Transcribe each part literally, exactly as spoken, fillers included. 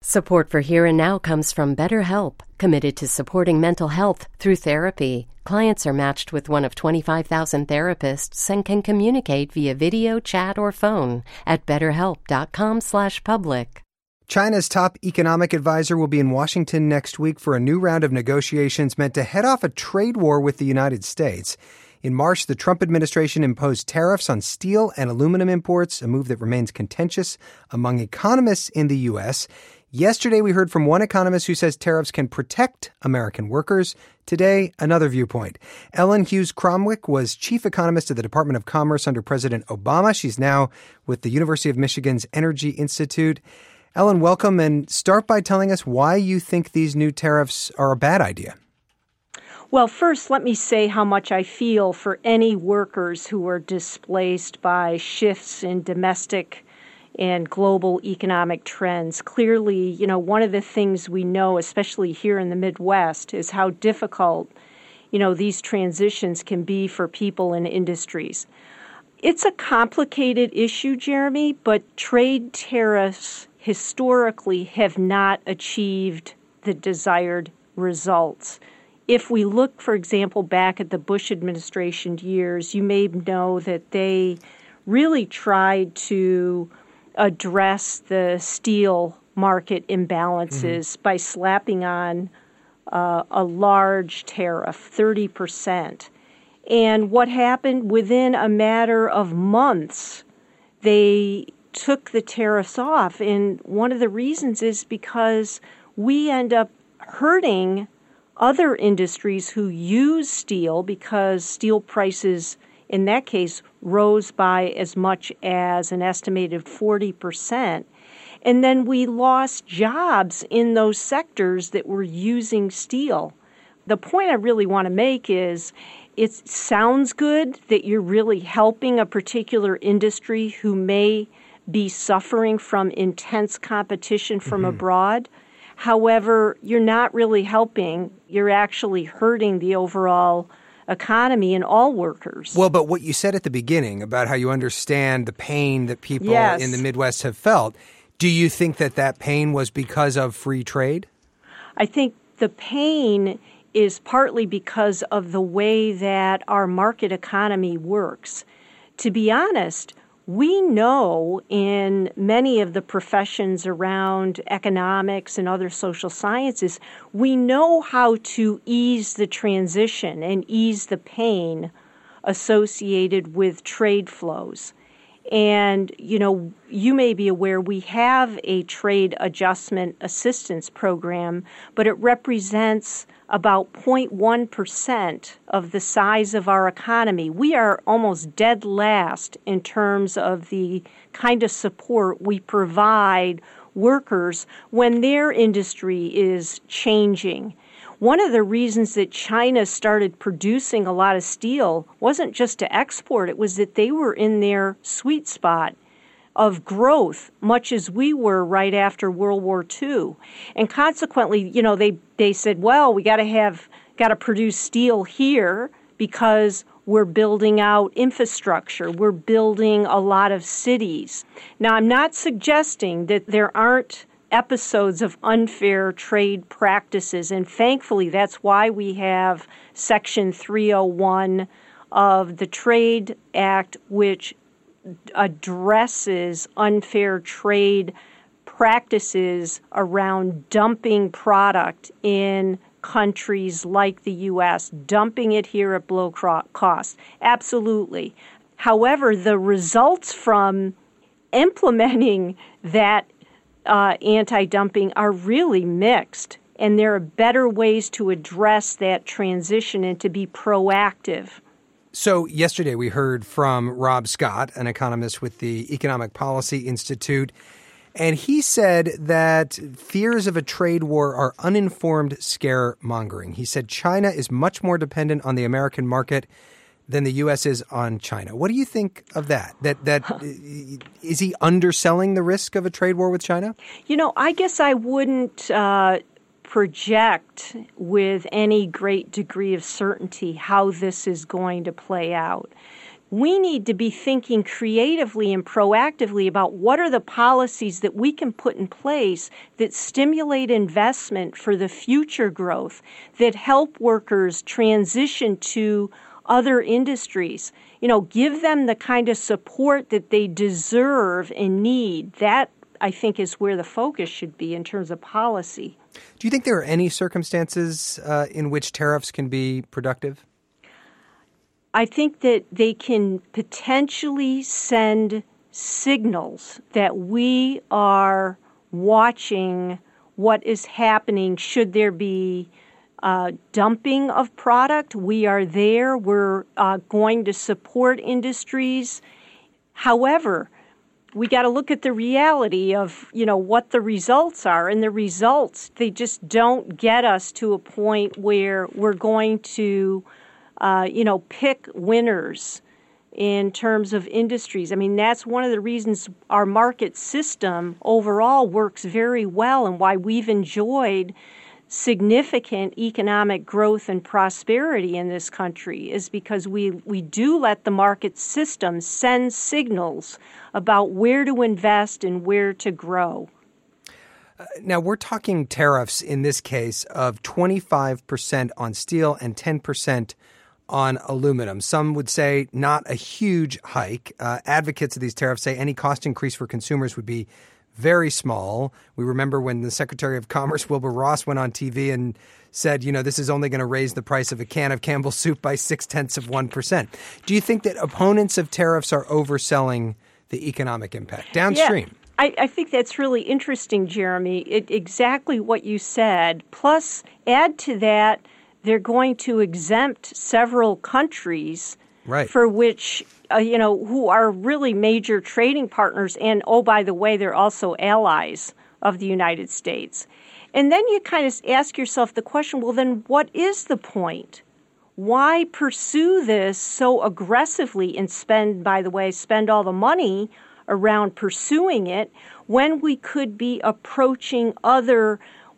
Support for Here and Now comes from BetterHelp, committed to supporting mental health through therapy. Clients are matched with one of twenty-five thousand therapists and can communicate via video, chat, or phone at betterhelp.com slash public. China's top economic advisor will be in Washington next week for a new round of negotiations meant to head off a trade war with the United States. In March, the Trump administration imposed tariffs on steel and aluminum imports, a move that remains contentious among economists in the U S. Yesterday, we heard from one economist who says tariffs can protect American workers. Today, another viewpoint. Ellen Hughes Cromwick was chief economist at the Department of Commerce under President Obama. She's now with the University of Michigan's Energy Institute. Ellen, welcome, and start by telling us why you think these new tariffs are a bad idea. Well, first, let me say how much I feel for any workers who are displaced by shifts in domestic and global economic trends. Clearly, you know, one of the things we know, especially here in the Midwest, is how difficult, you know, these transitions can be for people in industries. It's a complicated issue, Jeremy, but trade tariffs historically have not achieved the desired results. If we look, for example, back at the Bush administration years, you may know that they really tried to address the steel market imbalances mm-hmm. by slapping on uh, a large tariff, thirty percent. And what happened within a matter of months, they took the tariffs off. And one of the reasons is because we end up hurting other industries who use steel because steel prices, in that case, rose by as much as an estimated forty percent. And then we lost jobs in those sectors that were using steel. The point I really want to make is it sounds good that you're really helping a particular industry who may be suffering from intense competition from mm-hmm. abroad. However, you're not really helping. You're actually hurting the overall economy and all workers. Well, but what you said at the beginning about how you understand the pain that people yes. in the Midwest have felt, do you think that that pain was because of free trade? I think the pain is partly because of the way that our market economy works. To be honest, we know in many of the professions around economics and other social sciences, we know how to ease the transition and ease the pain associated with trade flows. And, you know, you may be aware we have a trade adjustment assistance program, but it represents about zero point one percent of the size of our economy. We are almost dead last in terms of the kind of support we provide workers when their industry is changing. One of the reasons that China started producing a lot of steel wasn't just to export, it was that they were in their sweet spot of growth, much as we were right after World War Two. And consequently, you know, they, they said, well, we got to have, got to produce steel here because we're building out infrastructure. We're building a lot of cities. Now, I'm not suggesting that there aren't episodes of unfair trade practices, and thankfully that's why we have Section three oh one of the Trade Act, which addresses unfair trade practices around dumping product in countries like the U S, dumping it here at below cost. Absolutely. However, the results from implementing that uh, anti-dumping are really mixed, and there are better ways to address that transition and to be proactive. So yesterday we heard from Rob Scott, an economist with the Economic Policy Institute, and he said that fears of a trade war are uninformed scaremongering. He said China is much more dependent on the American market than the U S is on China. What do you think of that? That that huh. Is he underselling the risk of a trade war with China? You know, I guess I wouldn't uh, project with any great degree of certainty how this is going to play out. we need to be thinking creatively and proactively about what are the policies that we can put in place that stimulate investment for the future growth, that help workers transition to other industries. You know, give them the kind of support that they deserve and need. That, I think, is where the focus should be in terms of policy. Do you think there are any circumstances uh, in which tariffs can be productive? I think that they can potentially send signals that we are watching what is happening. Should there be uh, dumping of product, we are there. We're uh, going to support industries. However, we got to look at the reality of, you know, what the results are. And the results, they just don't get us to a point where we're going to Uh, you know, pick winners in terms of industries. I mean, that's one of the reasons our market system overall works very well and why we've enjoyed significant economic growth and prosperity in this country is because we, we do let the market system send signals about where to invest and where to grow. Uh, now, we're talking tariffs in this case of twenty-five percent on steel and ten percent on aluminum. Some would say not a huge hike. Uh, advocates of these tariffs say any cost increase for consumers would be very small. We remember when the Secretary of Commerce, Wilbur Ross, went on T V and said, you know, this is only going to raise the price of a can of Campbell's soup by six-tenths of one percent. Do you think that opponents of tariffs are overselling the economic impact downstream? Yeah. I, I think that's really interesting, Jeremy. It, exactly what you said. Plus, add to that, they're going to exempt several countries right. for which, uh, you know, who are really major trading partners. And, oh, by the way, they're also allies of the United States. And then you kind of ask yourself the question, well, then what is the point? Why pursue this so aggressively and spend, by the way, spend all the money around pursuing it when we could be approaching other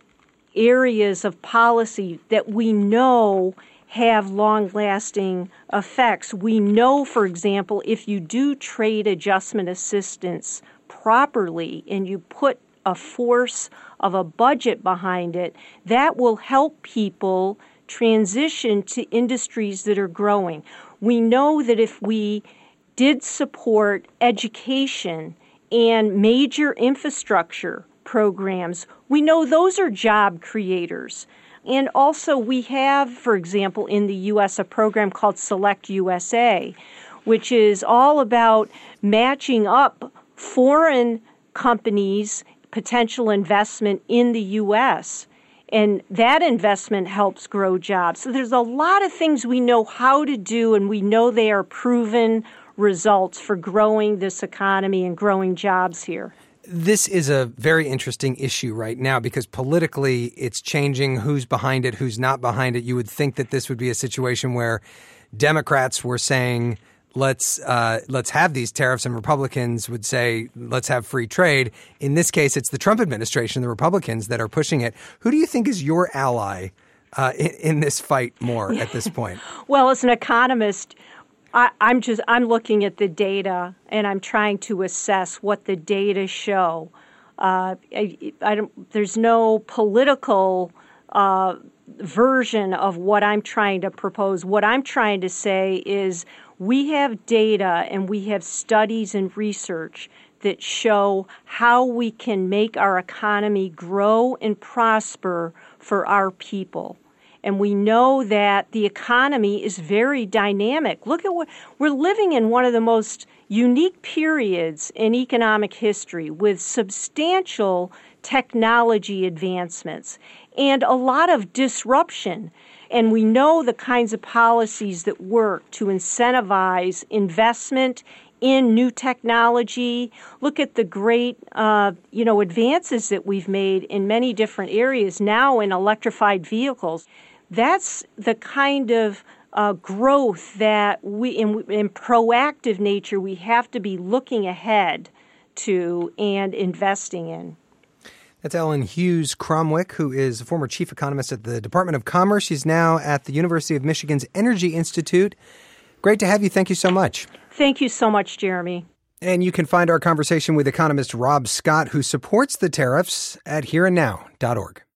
areas of policy that we know have long-lasting effects? We know, for example, if you do trade adjustment assistance properly and you put a force of a budget behind it, that will help people transition to industries that are growing. We know that if we did support education and major infrastructure programs, we know those are job creators. And also we have, for example, in the U S a program called Select U S A, which is all about matching up foreign companies' potential investment in the U S, and that investment helps grow jobs. So there's a lot of things we know how to do, and we know they are proven results for growing this economy and growing jobs here. This is a very interesting issue right now because politically it's changing who's behind it, who's not behind it. You would think that this would be a situation where Democrats were saying, let's uh, let's have these tariffs, and Republicans would say, let's have free trade. In this case, it's the Trump administration, the Republicans, that are pushing it. Who do you think is your ally uh, in, in this fight more at this point? Well, as an economist, I, I'm just I'm looking at the data and I'm trying to assess what the data show. Uh, I, I don't, there's no political uh, version of what I'm trying to propose. What I'm trying to say is we have data and we have studies and research that show how we can make our economy grow and prosper for our people. And we know that the economy is very dynamic. Look at what we're living in, one of the most unique periods in economic history with substantial technology advancements and a lot of disruption. And we know the kinds of policies that work to incentivize investment in new technology. Look at the great, uh, you know, advances that we've made in many different areas now in electrified vehicles. That's the kind of uh, growth that we, in, in proactive nature, we have to be looking ahead to and investing in. That's Ellen Hughes Cromwick, who is a former chief economist at the Department of Commerce. She's now at the University of Michigan's Energy Institute. Great to have you. Thank you so much. Thank you so much, Jeremy. And you can find our conversation with economist Rob Scott, who supports the tariffs, at here and now dot org.